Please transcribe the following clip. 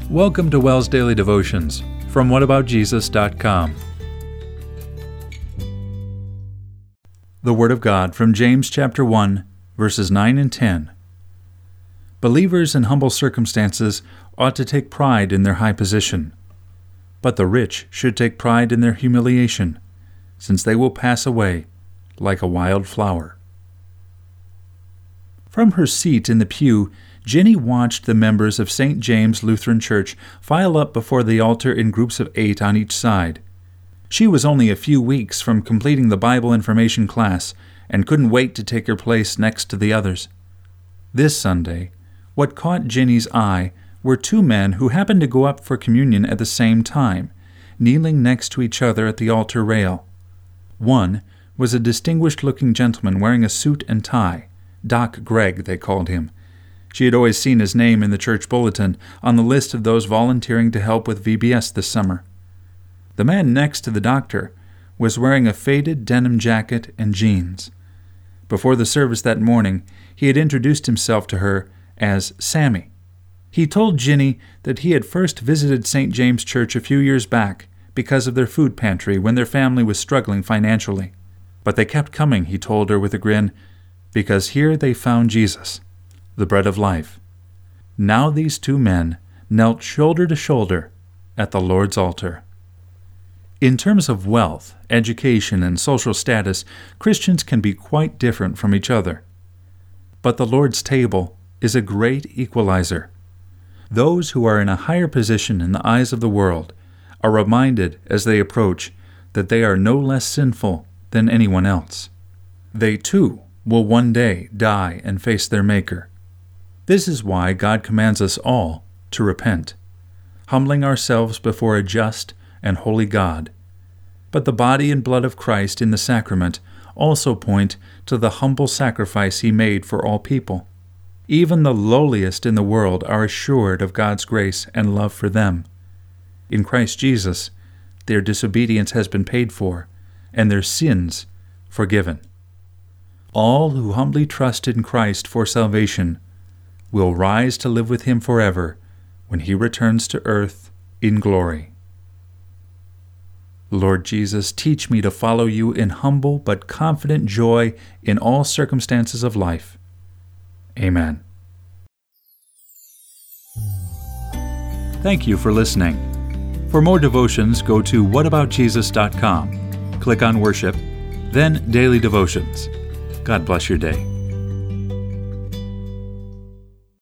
Welcome to WELS Daily Devotions from whataboutjesus.com. The Word of God from James chapter 1, verses 9 and 10. Believers in humble circumstances ought to take pride in their high position, but the rich should take pride in their humiliation, since they will pass away like a wild flower. From her seat in the pew, Jenny watched the members of St. James Lutheran Church file up before the altar in groups of 8 on each side. She was only a few weeks from completing the Bible information class and couldn't wait to take her place next to the others. This Sunday, what caught Jenny's eye were 2 men who happened to go up for communion at the same time, kneeling next to each other at the altar rail. One was a distinguished-looking gentleman wearing a suit and tie. Doc Gregg, they called him. She had always seen his name in the church bulletin on the list of those volunteering to help with VBS this summer. The man next to the doctor was wearing a faded denim jacket and jeans. Before the service that morning, he had introduced himself to her as Sammy. He told Jenny that he had first visited St. James Church a few years back because of their food pantry when their family was struggling financially. But they kept coming, he told her with a grin, because here they found Jesus, the bread of life. Now these 2 men knelt shoulder to shoulder at the Lord's altar. In terms of wealth, education, and social status, Christians can be quite different from each other. But the Lord's table is a great equalizer. Those who are in a higher position in the eyes of the world are reminded as they approach that they are no less sinful than anyone else. They too will one day die and face their Maker. This is why God commands us all to repent, humbling ourselves before a just and holy God. But the body and blood of Christ in the sacrament also point to the humble sacrifice He made for all people. Even the lowliest in the world are assured of God's grace and love for them. In Christ Jesus, their disobedience has been paid for, and their sins forgiven. All who humbly trust in Christ for salvation will rise to live with Him forever when He returns to earth in glory. Lord Jesus, teach me to follow You in humble but confident joy in all circumstances of life. Amen. Thank you for listening. For more devotions, go to whataboutjesus.com. Click on Worship, then Daily Devotions. God bless your day.